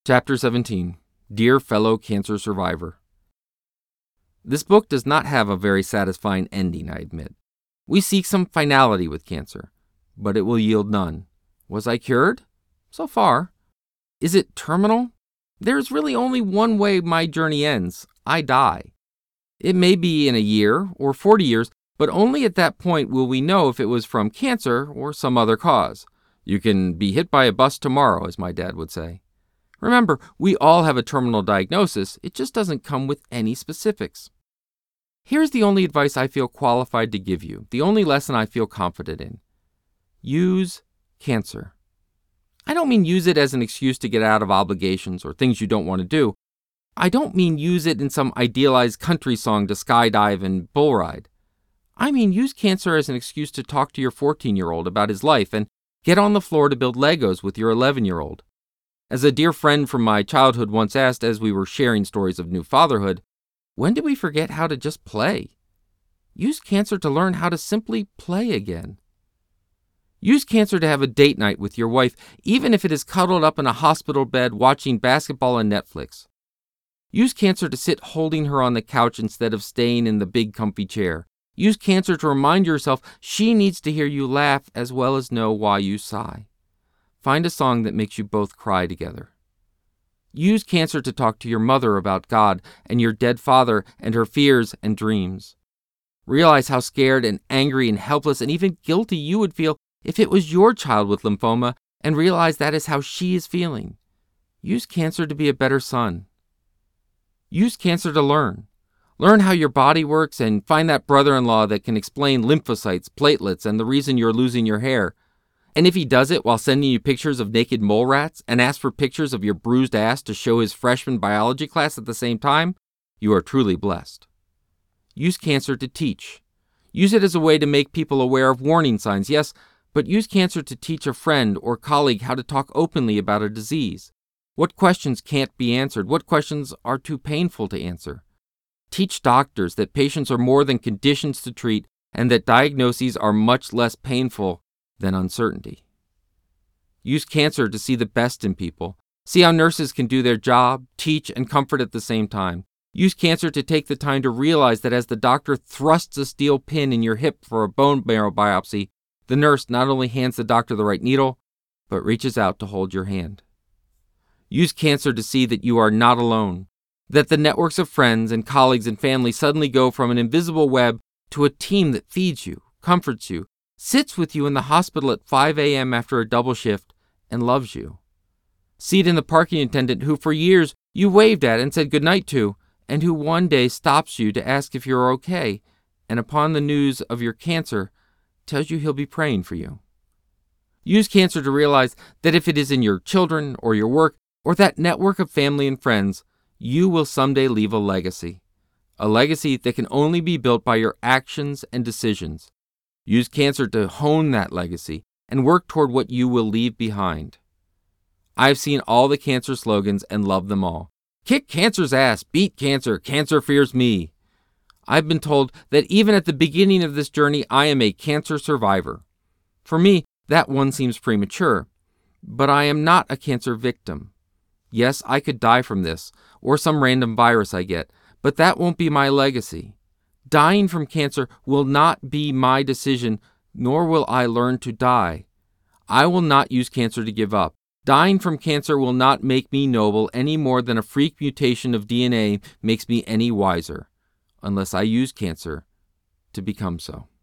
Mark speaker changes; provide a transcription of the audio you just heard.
Speaker 1: Chapter 17. Dear Fellow Cancer Survivor. This book does not have a very satisfying ending, I admit. We seek some finality with cancer, but it will yield none. Was I cured? So far. Is it terminal? There's really only one way my journey ends. I die. It may be in a year or 40 years, but only at that point will we know if it was from cancer or some other cause. You can be hit by a bus tomorrow, as my dad would say. Remember, we all have a terminal diagnosis. It just doesn't come with any specifics. Here's the only advice I feel qualified to give you, the only lesson I feel confident in. Use cancer. I don't mean use it as an excuse to get out of obligations or things you don't want to do. I don't mean use it in some idealized country song to skydive and bull ride. I mean use cancer as an excuse to talk to your 14-year-old about his life and get on the floor to build Legos with your 11-year-old. As a dear friend from my childhood once asked as we were sharing stories of new fatherhood, when did we forget how to just play? Use cancer to learn how to simply play again. Use cancer to have a date night with your wife, even if it is cuddled up in a hospital bed watching basketball on Netflix. Use cancer to sit holding her on the couch instead of staying in the big comfy chair. Use cancer to remind yourself she needs to hear you laugh as well as know why you sigh. Find a song that makes you both cry together. Use cancer to talk to your mother about God and your dead father and her fears and dreams. Realize how scared and angry and helpless and even guilty you would feel if it was your child with lymphoma, and realize that is how she is feeling. Use cancer to be a better son. Use cancer to learn. Learn how your body works and find that brother-in-law that can explain lymphocytes, platelets, and the reason you're losing your hair. And if he does it while sending you pictures of naked mole rats and asks for pictures of your bruised ass to show his freshman biology class at the same time, you are truly blessed. Use cancer to teach. Use it as a way to make people aware of warning signs, yes, but use cancer to teach a friend or colleague how to talk openly about a disease. What questions can't be answered? What questions are too painful to answer? Teach doctors that patients are more than conditions to treat and that diagnoses are much less painful than uncertainty. Use cancer to see the best in people. See how nurses can do their job, teach, and comfort at the same time. Use cancer to take the time to realize that as the doctor thrusts a steel pin in your hip for a bone marrow biopsy, the nurse not only hands the doctor the right needle, but reaches out to hold your hand. Use cancer to see that you are not alone, that the networks of friends and colleagues and family suddenly go from an invisible web to a team that feeds you, comforts you, sits with you in the hospital at 5 a.m. after a double shift, and loves you. See it in the parking attendant who for years you waved at and said goodnight to, and who one day stops you to ask if you're okay, and upon the news of your cancer, tells you he'll be praying for you. Use cancer to realize that if it is in your children or your work or that network of family and friends, you will someday leave a legacy that can only be built by your actions and decisions. Use cancer to hone that legacy and work toward what you will leave behind. I've seen all the cancer slogans and love them all. Kick cancer's ass, beat cancer, cancer fears me. I've been told that even at the beginning of this journey, I am a cancer survivor. For me, that one seems premature, but I am not a cancer victim. Yes, I could die from this, or some random virus I get, but that won't be my legacy. Dying from cancer will not be my decision, nor will I learn to die. I will not use cancer to give up. Dying from cancer will not make me noble any more than a freak mutation of DNA makes me any wiser, unless I use cancer to become so.